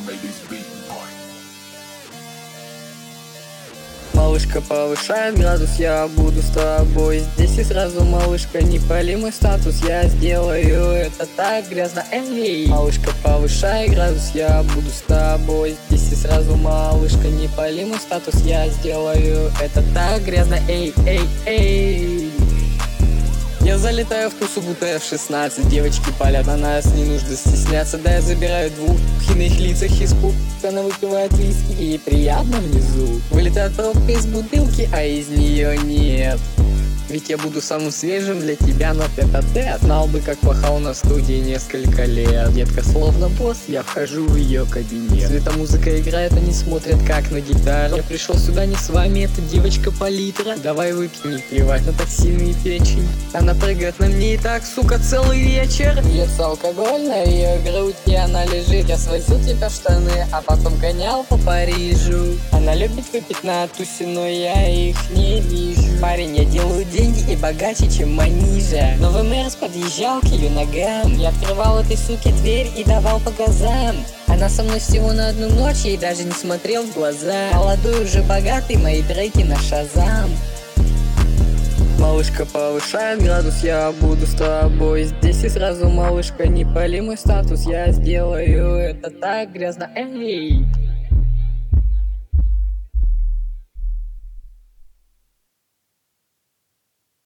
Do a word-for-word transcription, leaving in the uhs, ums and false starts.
Малышка повышает градус, я буду с тобой здесь и сразу, малышка, не пали мой статус, я сделаю это так грязно, эй. Малышка повышай градус, я буду с тобой здесь и сразу, малышка, не пали мой статус, я сделаю это так грязно, эй, эй, эй. Я залетаю в тусу, будто я в шестнадцать. Девочки палят на нас, не нужно стесняться. Да, я забираю двух в иных лицах испуг. Она выпивает виски, и приятно внизу. Вылетает пробка из бутылки, а из нее нет. Ведь я буду самым свежим для тебя на тет-а-тет. Знал бы, как пахал на студии несколько лет. Детка словно босс, я вхожу в ее кабинет. Светомузыка играет, они смотрят как на гитару. Я пришел сюда не с вами, эта девочка палитра. Давай выпьем, не плевать на токсины и печень. Она прыгает на мне и так, сука, целый вечер. Льется алкоголь на ее грудь, и она лежит. Я свозил тебя в штаны, а потом гонял по Парижу. Она любит выпить на тусе, но я их не вижу. Парень, я делаю деньги и богаче, чем Манижа. Новый Мерс подъезжал к ее ногам. Я открывал этой суке дверь и давал по газам. Она со мной всего на одну ночь, ей даже не смотрел в глаза. Молодой уже богатый, мои треки на Шазам. Малышка повышает градус, я буду с тобой здесь и сразу, малышка, не пали мой статус, я сделаю это так грязно, эй.